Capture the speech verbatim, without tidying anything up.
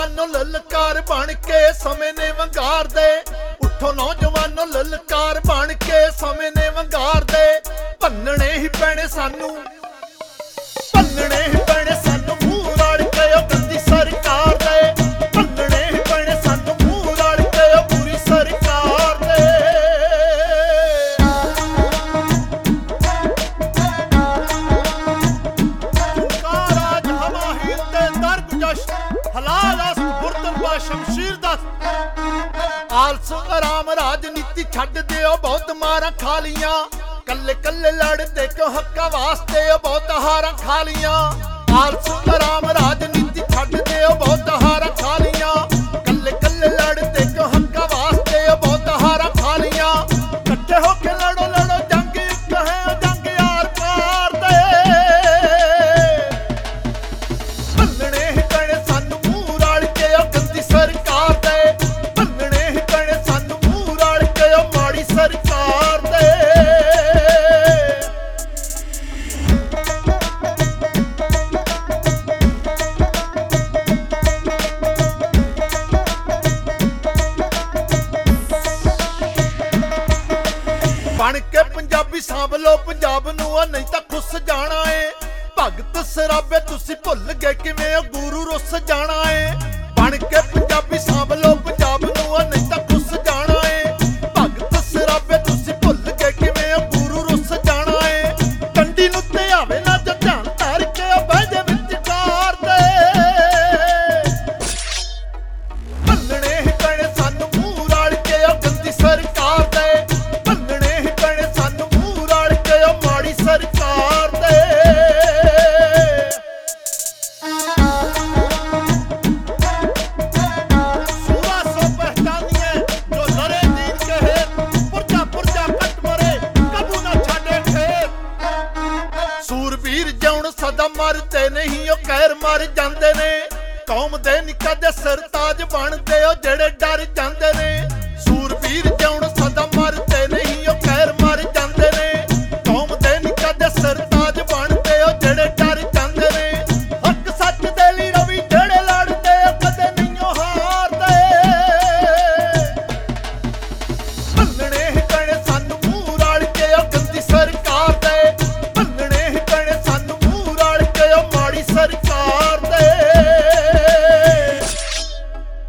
नौजवानों ललकार बन के समय ने वंगार दे। उठो नौजवानों ललकार बन के समय ने वंगार दे। भन्नने ही पैने सानू, भन्नने ही पैने सानू मूंह रल के ओ गंदी सरकार दे। भन्नने ही पैने सानू मूंह रल के ओ बुरी सरकार दे। कार आज हवा हीलते दरगुजश हलाल अस्त बुरदन शमशीर दस्त। आलस आराम राजनीति छड्ड दिओ बहुत मारां खा लियां। कल्ले कल्ले लड़दे क्यों हक्का वास्ते बहुत हारां खा लियां। आलस आराम राजनीति छड्ड दिओ बहुत हारां खा लियां। कल्ले कल्ले लड़दे क्यों हक्का वास्ते बहुत हारां खा लियां। कट्ठे होके लड़ो लड़ो जंग एक है जंग यार पार दे। भन्नने ही पैने सानू मूंह रल के ओ गंदी सरकार दे। भन्नने ही पैने सानू मूंह रल के ओ माड़ी सरकार दे। बन के पंजाबी सांभ लो पंजाब नूं नहीं तां खुस जाना है। भगत सराबे तुसी भुल गए किवें ओ गुरु रुस जाना है। बन के पंजाबी सांभ लो पंजाब नूं नहीं तां खुस जाना है। भगत सराबे तुसी भुल गए किवें ओ गुरु रुस जाना है। कंडी नूं ते आवे ना जो ध्यान धर के ओ बह जे विचकार दे। भन्नने ही पैने सानू मूंह रल के ओ गंदी सरकार दे। भन्नने ही पैने सानू मूंह रल के ओ माड़ी सरकार दे। सूरा सो पहचानिए जो लड़े दीन के हेत। पुरजा पुरजा कट मरे कबू ना छाड़े खेत। सूरवीर जौन सदा मरते नहीं ओ कैर मर जांदे ने। कौम दे निक्का दे सरताज बनदे ओ जेड़े